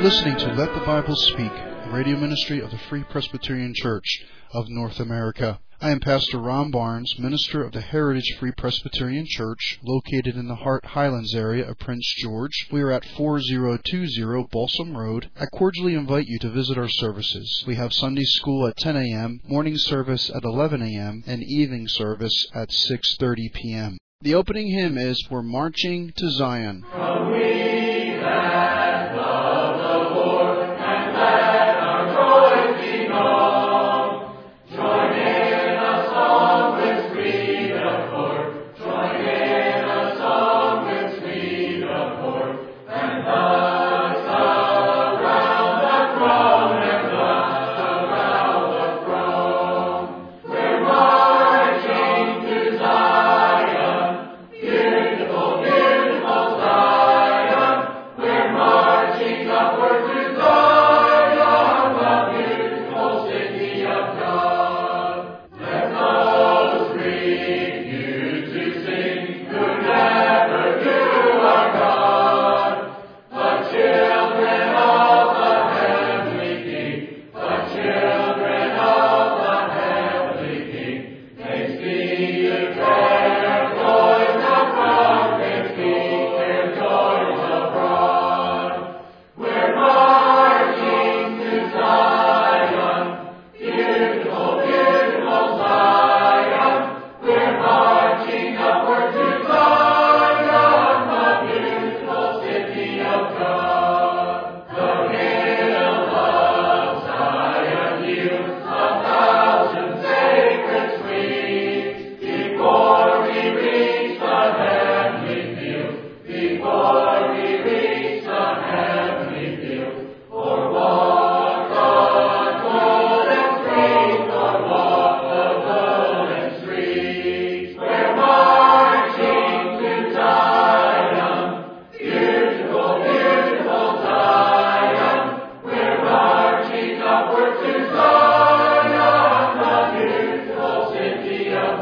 listening to Let the Bible Speak, a radio ministry of the Free Presbyterian Church of North America. I am Pastor Ron Barnes, minister of the Heritage Free Presbyterian Church, located in the Hart Highlands area of Prince George. We are at 4020 Balsam Road. I cordially invite you to visit our services. We have Sunday school at 10 a.m., morning service at 11 a.m., and evening service at 6:30 p.m. The opening hymn is We're Marching to Zion. From we that love the Lord and let our joys be known, join in a song with sweet accord, join in a song with sweet accord, and thus around the throne, and thus around the throne. We're marching to Zion, beautiful, beautiful Zion. We're marching upward to Zion, the beautiful city of God. Let those refuse to sing who never knew our God. The children of the heavenly King, the children of the heavenly King, they speak their joys abroad, they speak their joys abroad. We're marching to Zion, beautiful, beautiful Zion. We're marching upward to Zion, the beautiful city of God. The hill of Zion yields 1,000 sacred sweets before we reach the heavenly field, before we reach the heavenly field. For walk the golden streets, for walk the golden streets. We're marching to Zion, beautiful, beautiful Zion. We're marching upward to Zion, the beautiful city of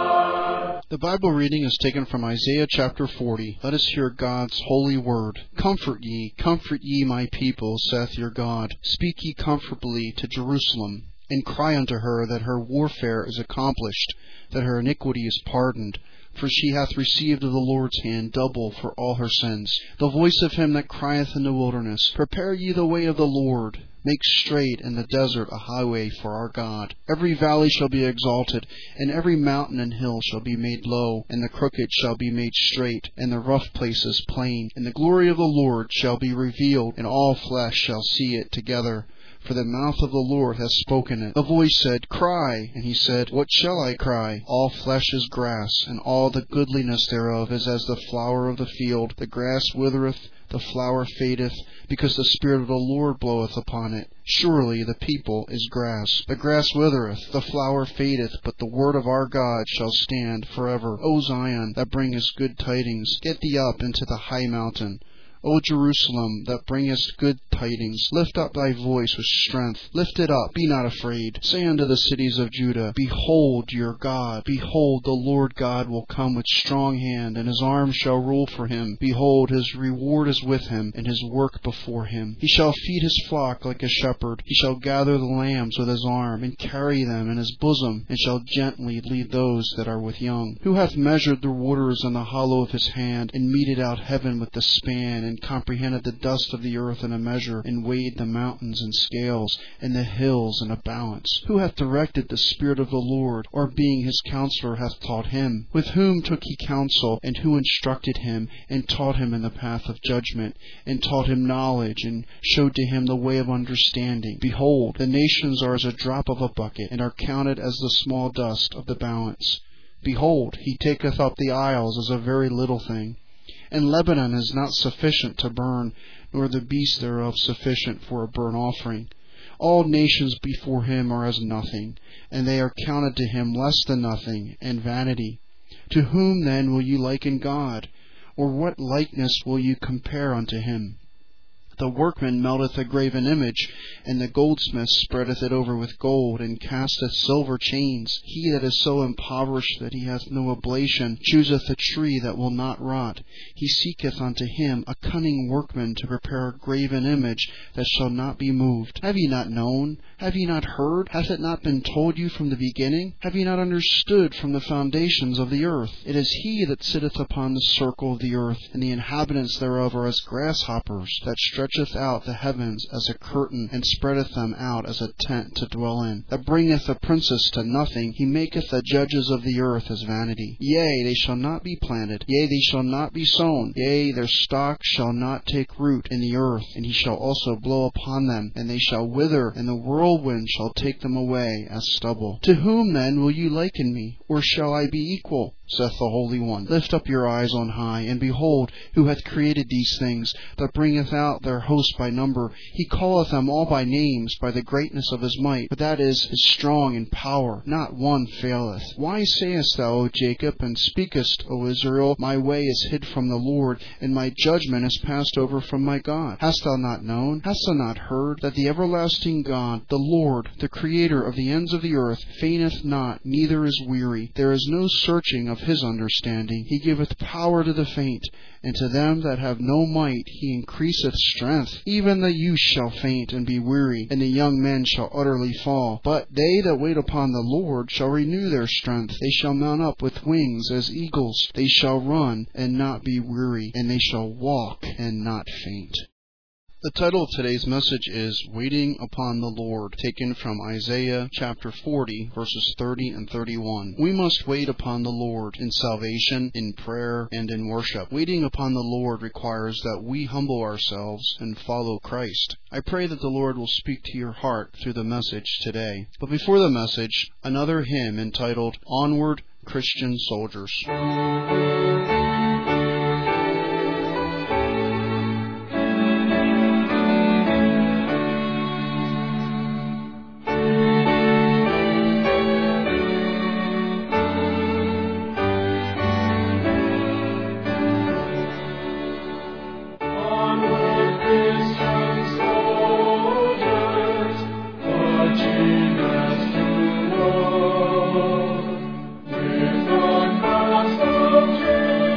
God. The Bible reading is taken from Isaiah chapter 40. Let us hear God's holy word. Comfort ye, my people, saith your God. Speak ye comfortably to Jerusalem, and cry unto her that her warfare is accomplished, that her iniquity is pardoned. For she hath received of the Lord's hand double for all her sins. The voice of him that crieth in the wilderness, Prepare ye the way of the Lord. Make straight in the desert a highway for our God. Every valley shall be exalted, and every mountain and hill shall be made low, and the crooked shall be made straight, and the rough places plain. And the glory of the Lord shall be revealed, and all flesh shall see it together. For the mouth of the Lord hath spoken it. The voice said, Cry. And he said, What shall I cry? All flesh is grass, and all the goodliness thereof is as the flower of the field. The grass withereth, the flower fadeth, because the Spirit of the Lord bloweth upon it. Surely the people is grass. The grass withereth, the flower fadeth, but the word of our God shall stand forever. O Zion, that bringest good tidings, get thee up into the high mountain. O Jerusalem, that bringest good tidings, lift up thy voice with strength. Lift it up, be not afraid. Say unto the cities of Judah, Behold your God. Behold, the Lord God will come with strong hand, and his arm shall rule for him. Behold, his reward is with him, and his work before him. He shall feed his flock like a shepherd. He shall gather the lambs with his arm, and carry them in his bosom, and shall gently lead those that are with young. Who hath measured the waters in the hollow of his hand, and meted out heaven with the span, and comprehended the dust of the earth in a measure, and weighed the mountains in scales, and the hills in a balance? Who hath directed the Spirit of the Lord, or being his counselor hath taught him? With whom took he counsel, and who instructed him, and taught him in the path of judgment, and taught him knowledge, and showed to him the way of understanding? Behold, the nations are as a drop of a bucket, and are counted as the small dust of the balance. Behold, he taketh up the isles as a very little thing. And Lebanon is not sufficient to burn, nor the beasts thereof sufficient for a burnt offering. All nations before him are as nothing, and they are counted to him less than nothing, and vanity. To whom then will you liken God? Or what likeness will you compare unto him? The workman melteth a graven image, and the goldsmith spreadeth it over with gold, and casteth silver chains. He that is so impoverished that he hath no oblation chooseth a tree that will not rot. He seeketh unto him a cunning workman to prepare a graven image that shall not be moved. Have ye not known? Have ye not heard? Hath it not been told you from the beginning? Have ye not understood from the foundations of the earth? It is he that sitteth upon the circle of the earth, and the inhabitants thereof are as grasshoppers, that stretcheth out the heavens as a curtain, and spreadeth them out as a tent to dwell in, that bringeth the princes to nothing. He maketh the judges of the earth as vanity. Yea, they shall not be planted, yea, they shall not be sown, yea, their stock shall not take root in the earth, and he shall also blow upon them, and they shall wither, and the whirlwind shall take them away as stubble. To whom then will you liken me, or shall I be equal? Saith the Holy One. Lift up your eyes on high, and behold, who hath created these things, that bringeth out their host by number. He calleth them all by names, by the greatness of his might, but that is strong in power, not one faileth. Why sayest thou, O Jacob, and speakest, O Israel, my way is hid from the Lord, and my judgment is passed over from my God? Hast thou not known? Hast thou not heard, that the everlasting God, the Lord, the Creator of the ends of the earth, fainteth not, neither is weary? There is no searching of his understanding. He giveth power to the faint, and to them that have no might he increaseth strength. Even the youth shall faint and be weary, and the young men shall utterly fall. But they that wait upon the Lord shall renew their strength. They shall mount up with wings as eagles. They shall run and not be weary, and they shall walk and not faint. The title of today's message is Waiting Upon the Lord, taken from Isaiah chapter 40, verses 30 and 31. We must wait upon the Lord in salvation, in prayer, and in worship. Waiting upon the Lord requires that we humble ourselves and follow Christ. I pray that the Lord will speak to your heart through the message today. But before the message, another hymn entitled Onward, Christian Soldiers. With the cross of Jesus.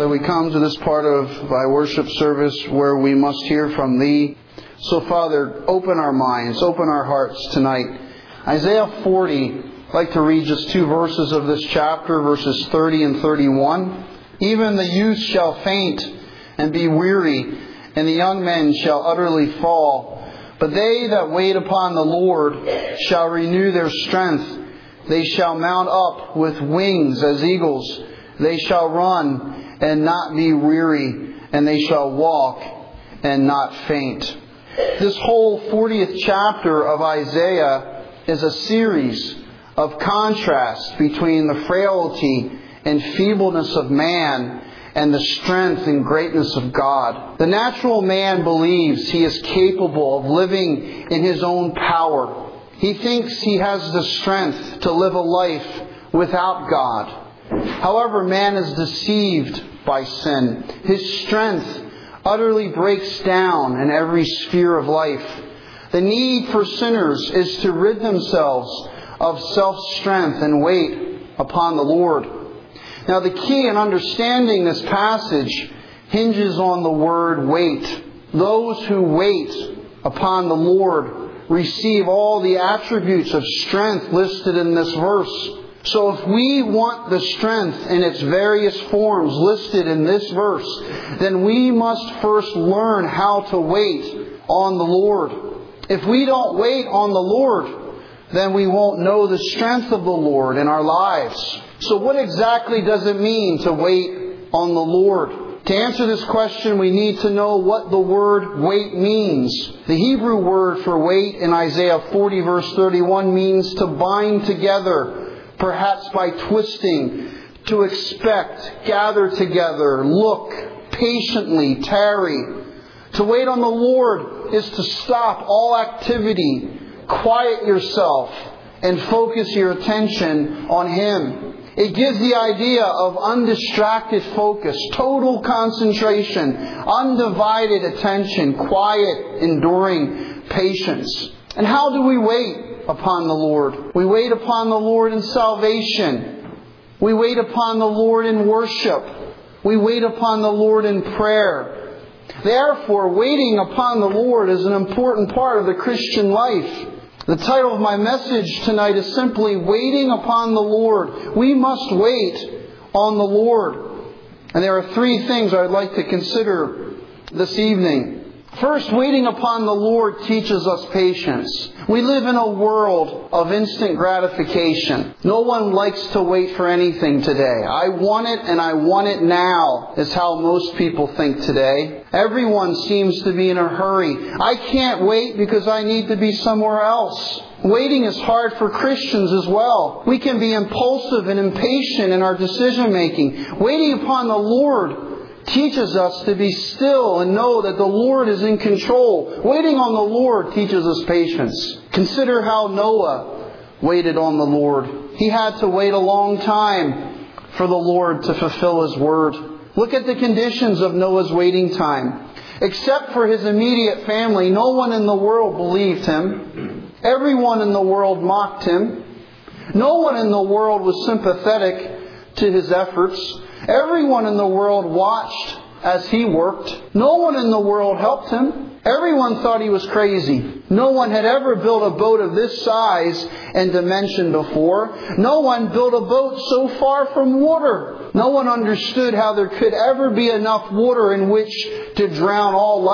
Father, we come to this part of Thy worship service where we must hear from Thee. So, Father, open our minds, open our hearts tonight. Isaiah 40, I'd like to read just 2 verses of this chapter, verses 30 and 31. Even the youth shall faint and be weary, and the young men shall utterly fall. But they that wait upon the Lord shall renew their strength. They shall mount up with wings as eagles. They shall run and not be weary, and they shall walk and not faint. This whole 40th chapter of Isaiah is a series of contrasts between the frailty and feebleness of man and the strength and greatness of God. The natural man believes he is capable of living in his own power. He thinks he has the strength to live a life without God. However, man is deceived by sin. His strength utterly breaks down in every sphere of life. The need for sinners is to rid themselves of self-strength and wait upon the Lord. Now, the key in understanding this passage hinges on the word wait. Those who wait upon the Lord receive all the attributes of strength listed in this verse. So if we want the strength in its various forms listed in this verse, then we must first learn how to wait on the Lord. If we don't wait on the Lord, then we won't know the strength of the Lord in our lives. So what exactly does it mean to wait on the Lord? To answer this question, we need to know what the word wait means. The Hebrew word for wait in Isaiah 40 verse 31 means to bind together, perhaps by twisting, to expect, gather together, look, patiently, tarry. To wait on the Lord is to stop all activity, quiet yourself, and focus your attention on Him. It gives the idea of undistracted focus, total concentration, undivided attention, quiet, enduring patience. And how do we wait upon the Lord? We wait upon the Lord in salvation. We wait upon the Lord in worship. We wait upon the Lord in prayer. Therefore, waiting upon the Lord is an important part of the Christian life. The title of my message tonight is simply Waiting Upon the Lord. We must wait on the Lord. And there are 3 things I'd like to consider this evening. First, waiting upon the Lord teaches us patience. We live in a world of instant gratification. No one likes to wait for anything today. I want it and I want it now is how most people think today. Everyone seems to be in a hurry. I can't wait because I need to be somewhere else. Waiting is hard for Christians as well. We can be impulsive and impatient in our decision making. Waiting upon the Lord teaches us to be still and know that the Lord is in control. Waiting on the Lord teaches us patience. Consider how Noah waited on the Lord. He had to wait a long time for the Lord to fulfill His word. Look at the conditions of Noah's waiting time. Except for his immediate family, no one in the world believed him. Everyone in the world mocked him. No one in the world was sympathetic to his efforts. Everyone in the world watched as he worked. No one in the world helped him. Everyone thought he was crazy. No one had ever built a boat of this size and dimension before. No one built a boat so far from water. No one understood how there could ever be enough water in which to drown all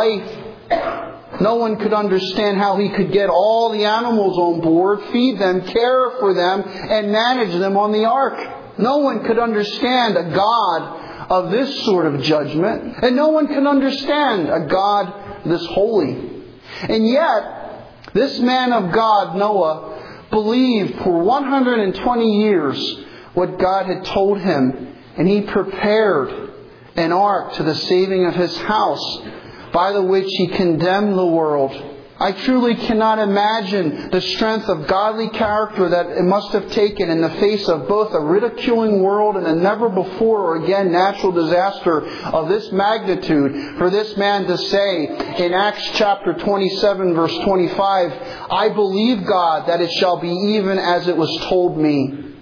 life. No one could understand how he could get all the animals on board, feed them, care for them, and manage them on the ark. No one could understand a God of this sort of judgment. And no one can understand a God this holy. And yet, this man of God, Noah, believed for 120 years what God had told him. And he prepared an ark to the saving of his house, by the which he condemned the world. I truly cannot imagine the strength of godly character that it must have taken in the face of both a ridiculing world and a never before or again natural disaster of this magnitude for this man to say in Acts chapter 27 verse 25, I believe God that it shall be even as it was told me.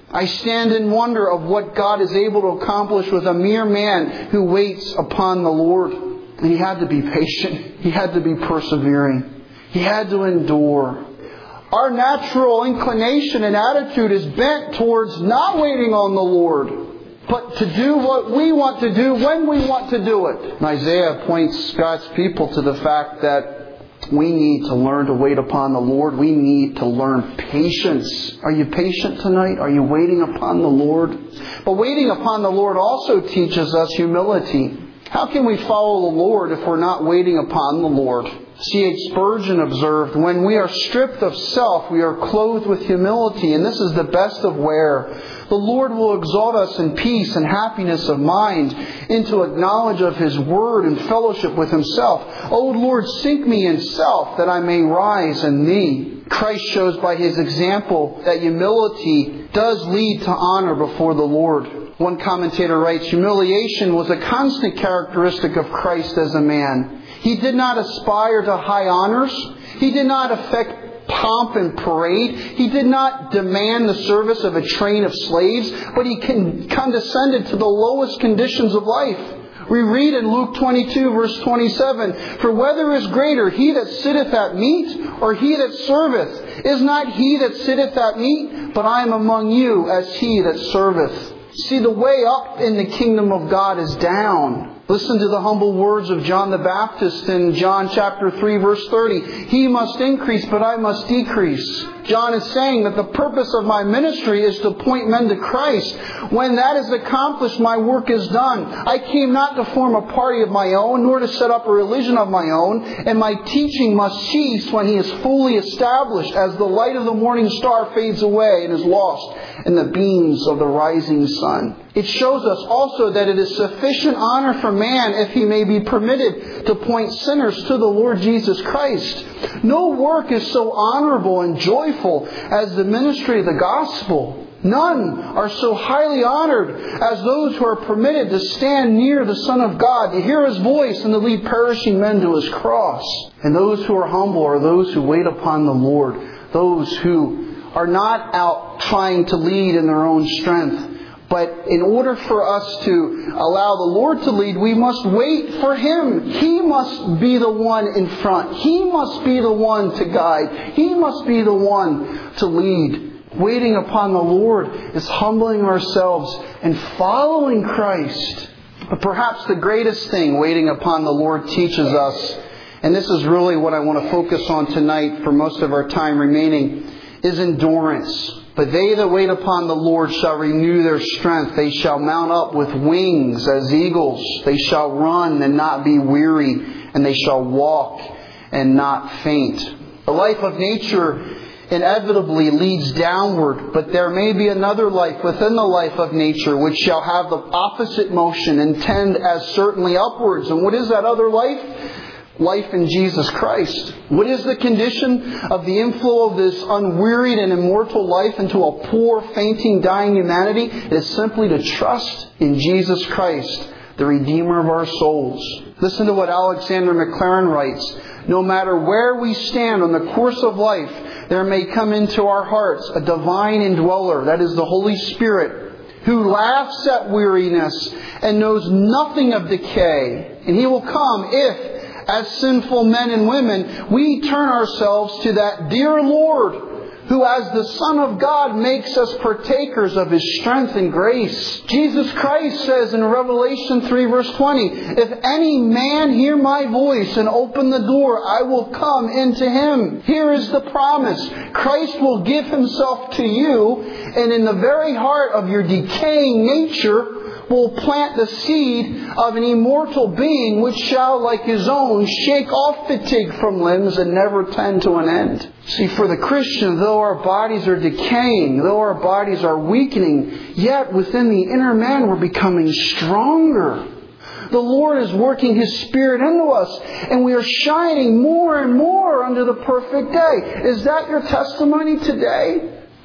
I stand in wonder of what God is able to accomplish with a mere man who waits upon the Lord. And he had to be patient. He had to be persevering. He had to endure. Our natural inclination and attitude is bent towards not waiting on the Lord, but to do what we want to do when we want to do it. And Isaiah points God's people to the fact that we need to learn to wait upon the Lord. We need to learn patience. Are you patient tonight? Are you waiting upon the Lord? But waiting upon the Lord also teaches us humility. How can we follow the Lord if we're not waiting upon the Lord? C.H. Spurgeon observed, when we are stripped of self, we are clothed with humility, and this is the best of wear. The Lord will exalt us in peace and happiness of mind into a knowledge of His Word and fellowship with Himself. O Lord, sink me in self that I may rise in Thee. Christ shows by His example that humility does lead to honor before the Lord. One commentator writes, humiliation was a constant characteristic of Christ as a man. He did not aspire to high honors. He did not affect pomp and parade. He did not demand the service of a train of slaves, but He condescended to the lowest conditions of life. We read in Luke 22 verse 27, for whether is greater, he that sitteth at meat or he that serveth? Is not he that sitteth at meat? But I am among you as he that serveth. See, the way up in the kingdom of God is down. Listen to the humble words of John the Baptist in John chapter 3 verse 30. He must increase, but I must decrease. John is saying that the purpose of my ministry is to point men to Christ. When that is accomplished, my work is done. I came not to form a party of my own, nor to set up a religion of my own, and my teaching must cease when He is fully established, as the light of the morning star fades away and is lost in the beams of the rising sun. It shows us also that it is sufficient honor for man if he may be permitted to point sinners to the Lord Jesus Christ. No work is so honorable and joyful as the ministry of the gospel. None are so highly honored as those who are permitted to stand near the Son of God, to hear His voice and to lead perishing men to His cross. And those who are humble are those who wait upon the Lord, those who are not out trying to lead in their own strength. But in order for us to allow the Lord to lead, we must wait for Him. He must be the one in front. He must be the one to guide. He must be the one to lead. Waiting upon the Lord is humbling ourselves and following Christ. But perhaps the greatest thing waiting upon the Lord teaches us, and this is really what I want to focus on tonight for most of our time remaining, is endurance. But they that wait upon the Lord shall renew their strength. They shall mount up with wings as eagles. They shall run and not be weary, and they shall walk and not faint. The life of nature inevitably leads downward, but there may be another life within the life of nature which shall have the opposite motion and tend as certainly upwards. And what is that other life? Life in Jesus Christ. What is the condition of the inflow of this unwearied and immortal life into a poor, fainting, dying humanity? It is simply to trust in Jesus Christ, the Redeemer of our souls. Listen to what Alexander Maclaren writes. No matter where we stand on the course of life, there may come into our hearts a divine indweller, that is the Holy Spirit, who laughs at weariness and knows nothing of decay. And He will come if, as sinful men and women, we turn ourselves to that dear Lord, who as the Son of God makes us partakers of His strength and grace. Jesus Christ says in Revelation 3 verse 20, if any man hear my voice and open the door, I will come into him. Here is the promise. Christ will give Himself to you, and in the very heart of your decaying nature will plant the seed of an immortal being which shall, like His own, shake off fatigue from limbs and never tend to an end. See, for the Christian, though our bodies are decaying, though our bodies are weakening, yet within the inner man we're becoming stronger. The Lord is working His Spirit into us, and we are shining more and more unto the perfect day. Is that your testimony today?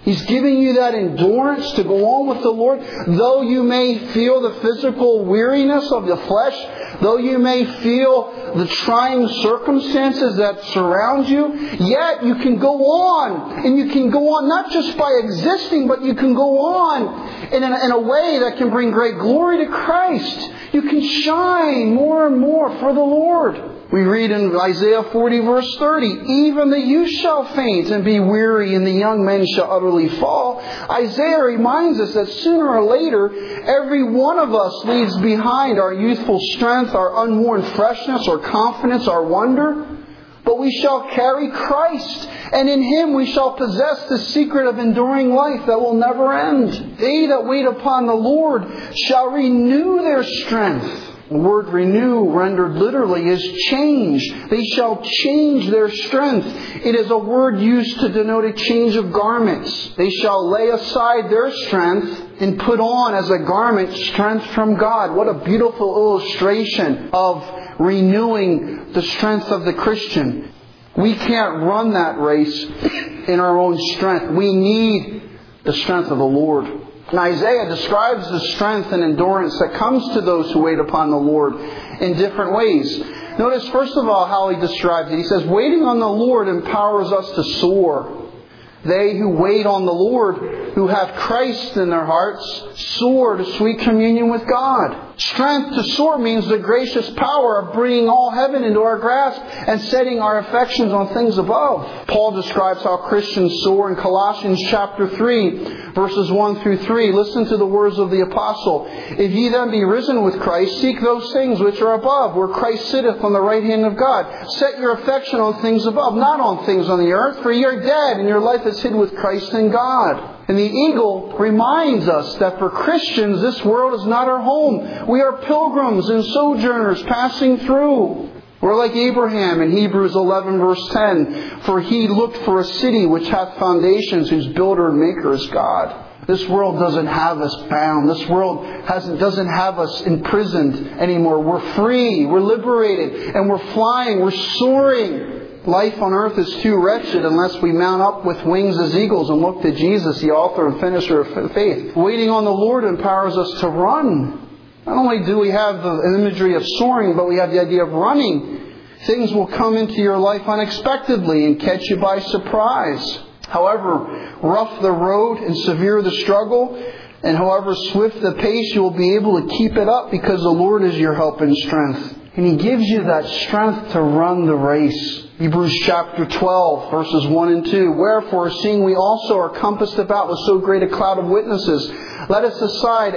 He's giving you that endurance to go on with the Lord. Though you may feel the physical weariness of the flesh, though you may feel the trying circumstances that surround you, yet you can go on. And you can go on not just by existing, but you can go on in a way that can bring great glory to Christ. You can shine more and more for the Lord. We read in Isaiah 40 verse 30, even the youth shall faint and be weary, and the young men shall utterly fall. Isaiah reminds us that sooner or later, every one of us leaves behind our youthful strength, our unworn freshness, our confidence, our wonder. But we shall carry Christ, and in Him we shall possess the secret of enduring life that will never end. They that wait upon the Lord shall renew their strength. The word renew, rendered literally, is change. They shall change their strength. It is a word used to denote a change of garments. They shall lay aside their strength and put on as a garment strength from God. What a beautiful illustration of renewing the strength of the Christian. We can't run that race in our own strength. We need the strength of the Lord. And Isaiah describes the strength and endurance that comes to those who wait upon the Lord in different ways. Notice first of all how he describes it. He says, waiting on the Lord empowers us to soar. They who wait on the Lord, who have Christ in their hearts, soar to sweet communion with God. Strength to soar means the gracious power of bringing all heaven into our grasp and setting our affections on things above. Paul describes how Christians soar in Colossians chapter 3, verses 1 through 3. Listen to the words of the apostle. If ye then be risen with Christ, seek those things which are above, where Christ sitteth on the right hand of God. Set your affection on things above, not on things on the earth, for ye are dead, and your life is hid with Christ in God. And the eagle reminds us that for Christians, this world is not our home. We are pilgrims and sojourners passing through. We're like Abraham in Hebrews 11 verse 10. For he looked for a city which hath foundations, whose builder and maker is God. This world doesn't have us bound. This world doesn't have us imprisoned anymore. We're free. We're liberated. And we're flying. We're soaring. Life on earth is too wretched unless we mount up with wings as eagles and look to Jesus, the author and finisher of faith. Waiting on the Lord empowers us to run. Not only do we have the imagery of soaring, but we have the idea of running. Things will come into your life unexpectedly and catch you by surprise. However rough the road and severe the struggle, and however swift the pace, you will be able to keep it up because the Lord is your help and strength. And He gives you that strength to run the race. Hebrews chapter 12, verses 1 and 2. Wherefore, seeing we also are compassed about with so great a cloud of witnesses, let us aside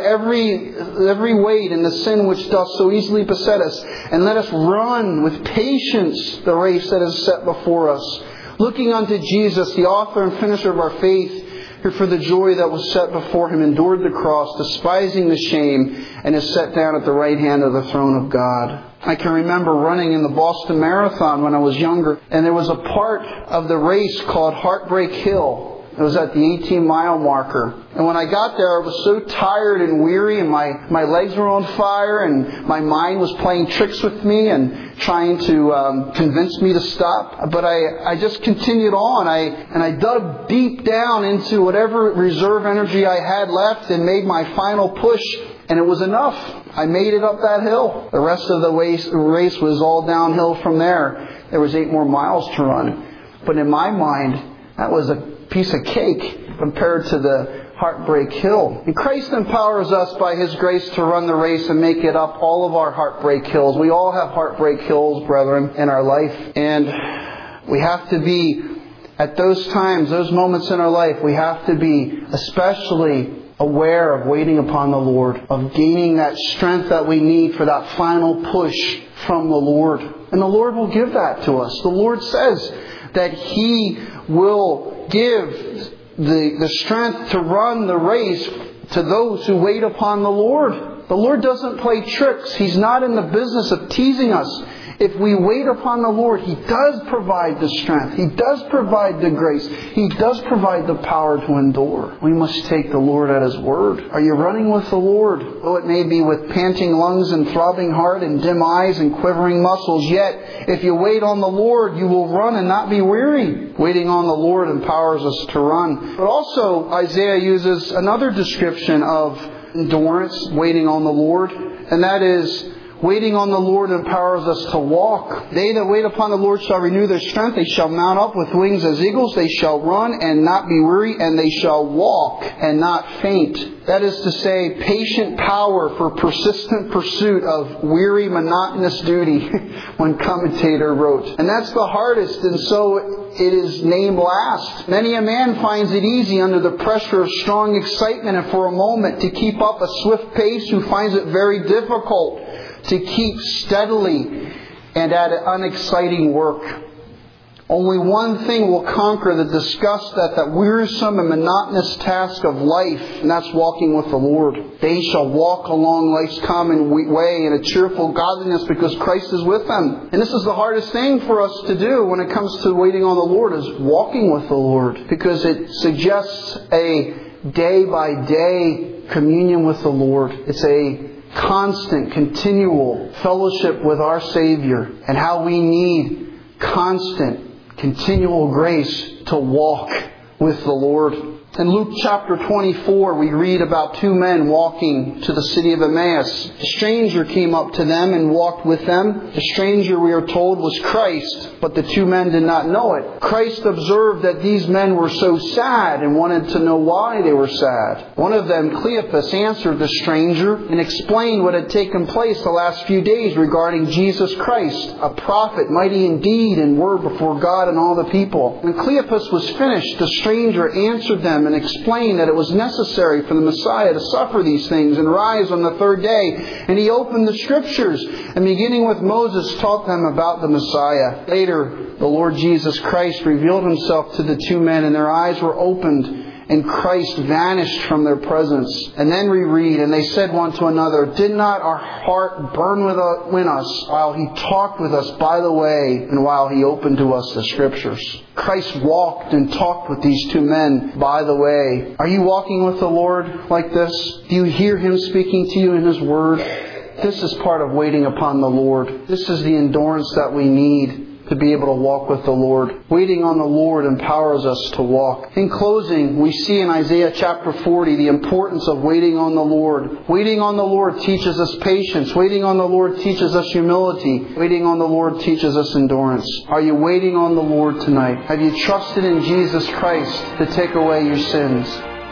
every weight and the sin which doth so easily beset us, and let us run with patience the race that is set before us. Looking unto Jesus, the author and finisher of our faith, who for the joy that was set before Him endured the cross, despising the shame, and is set down at the right hand of the throne of God. I can remember running in the Boston Marathon when I was younger, and there was a part of the race called Heartbreak Hill. It was at the 18-mile marker. And when I got there, I was so tired and weary, and my legs were on fire, and my mind was playing tricks with me and trying to convince me to stop. But I just continued on. I dug deep down into whatever reserve energy I had left and made my final push. And it was enough. I made it up that hill. The rest of the race was all downhill from there. There was 8 more miles to run. But in my mind, that was a piece of cake compared to the Heartbreak Hill. And Christ empowers us by His grace to run the race and make it up all of our heartbreak hills. We all have heartbreak hills, brethren, in our life. And we have to be, at those times, those moments in our life, we have to be especially aware of waiting upon the Lord, of gaining that strength that we need for that final push from the Lord. And the Lord will give that to us. The Lord says that He will give the strength to run the race to those who wait upon the Lord. The Lord doesn't play tricks. He's not in the business of teasing us If we wait upon the Lord, He does provide the strength. He does provide the grace. He does provide the power to endure. We must take the Lord at His word. Are you running with the Lord? Though it may be with panting lungs and throbbing heart and dim eyes and quivering muscles, yet if you wait on the Lord, you will run and not be weary. Waiting on the Lord empowers us to run. But also, Isaiah uses another description of endurance, waiting on the Lord, and that is, waiting on the Lord empowers us to walk. They that wait upon the Lord shall renew their strength. They shall mount up with wings as eagles. They shall run and not be weary, and they shall walk and not faint. That is to say, patient power for persistent pursuit of weary, monotonous duty, one commentator wrote. And that's the hardest, and so it is named last. Many a man finds it easy under the pressure of strong excitement and for a moment to keep up a swift pace, who finds it very difficult to keep steadily and at unexciting work. Only one thing will conquer the disgust that wearisome and monotonous task of life, and that's walking with the Lord. They shall walk along life's common way in a cheerful godliness because Christ is with them. And this is the hardest thing for us to do when it comes to waiting on the Lord, is walking with the Lord, because it suggests a day-by-day communion with the Lord. It's a constant, continual fellowship with our Savior, and how we need constant, continual grace to walk with the Lord. In Luke chapter 24, we read about two men walking to the city of Emmaus. A stranger came up to them and walked with them. The stranger, we are told, was Christ, but the two men did not know it. Christ observed that these men were so sad and wanted to know why they were sad. One of them, Cleopas, answered the stranger and explained what had taken place the last few days regarding Jesus Christ, a prophet, mighty in deed and word before God and all the people. When Cleopas was finished, the stranger answered them and explained that it was necessary for the Messiah to suffer these things and rise on the third day. And he opened the Scriptures, and beginning with Moses, taught them about the Messiah. Later, the Lord Jesus Christ revealed Himself to the two men, and their eyes were opened, and Christ vanished from their presence. And then we read, and they said one to another, "Did not our heart burn within us while He talked with us by the way, and while He opened to us the Scriptures?" Christ walked and talked with these two men by the way. Are you walking with the Lord like this? Do you hear Him speaking to you in His Word? This is part of waiting upon the Lord. This is the endurance that we need to be able to walk with the Lord. Waiting on the Lord empowers us to walk. In closing, we see in Isaiah chapter 40 the importance of waiting on the Lord. Waiting on the Lord teaches us patience. Waiting on the Lord teaches us humility. Waiting on the Lord teaches us endurance. Are you waiting on the Lord tonight? Have you trusted in Jesus Christ to take away your sins?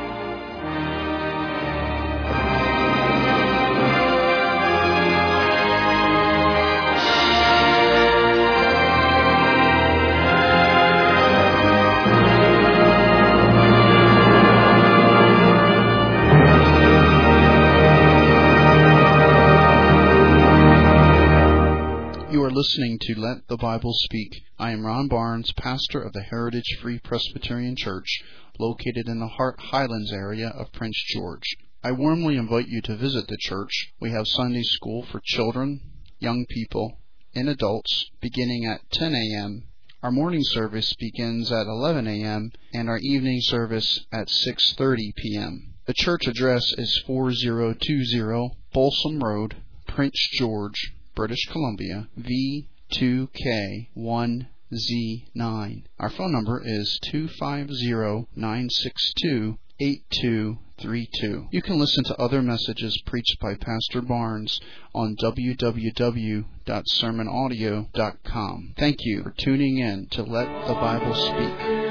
Listening to Let the Bible Speak. I am Ron Barnes, pastor of the Heritage Free Presbyterian Church, located in the Highlands area of Prince George. I warmly invite you to visit the church. We have Sunday school for children, young people, and adults beginning at 10 a.m. Our morning service begins at 11 a.m. and our evening service at 6:30 p.m. The church address is 4020 Balsam Road, Prince George, British Columbia, V2K1Z9. Our phone number is 250-962-8232. You can listen to other messages preached by Pastor Barnes on www.sermonaudio.com. Thank you for tuning in to Let the Bible Speak.